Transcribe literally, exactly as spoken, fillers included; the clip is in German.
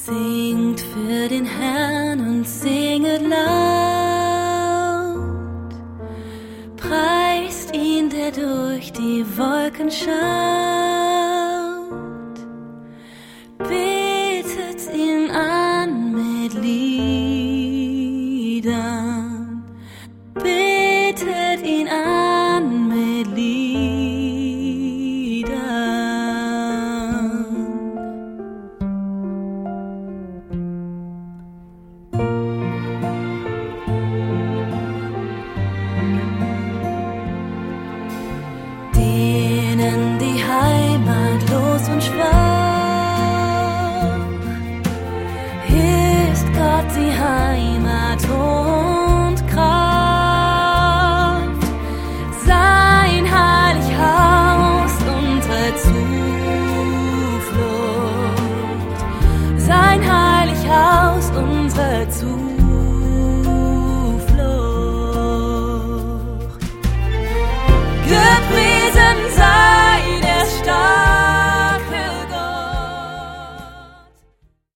Singt für den Herrn und singet laut, preist ihn, der durch die Wolken schaut, betet ihn an mit Liedern, betet ihn an mit Liedern. Denen die Heimat los und schwach ist, Gott die Heimat und Kraft. Sein heilig Haus unsere Zuflucht, sein heilig Haus unsere Zuflucht. Gepriesen